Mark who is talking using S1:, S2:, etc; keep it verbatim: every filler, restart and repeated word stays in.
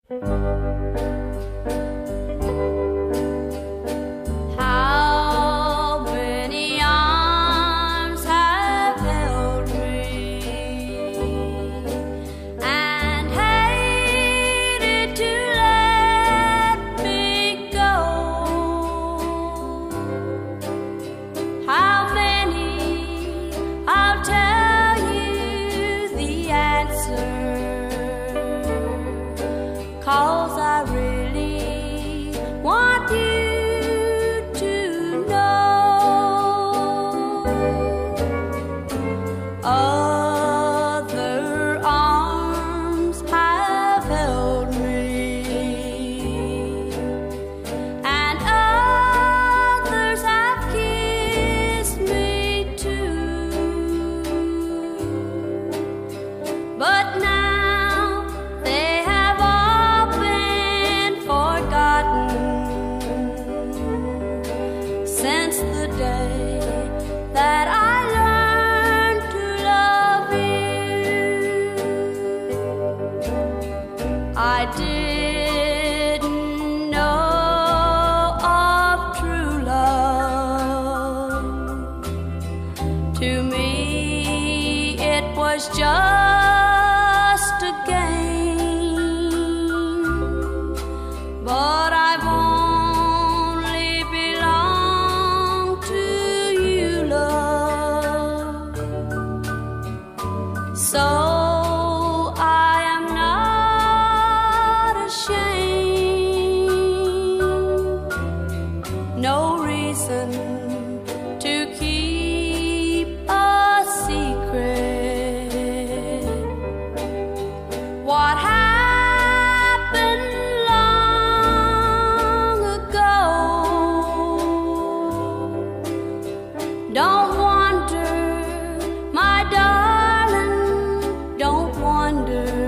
S1: How many arms have held me and hated to let me go? How many? I'll tell you the answer, 'cause I really want you to know. Other arms have held me, and others have kissed me too. But now they have all been forgotten since the day that I learned to love you. I didn't know of true love. To me, it was just a game, but I've only belonged to you, love. So I am not ashamed, no reason to keep a secret. What happened long ago? Don't wonder, my darling, don't wonder.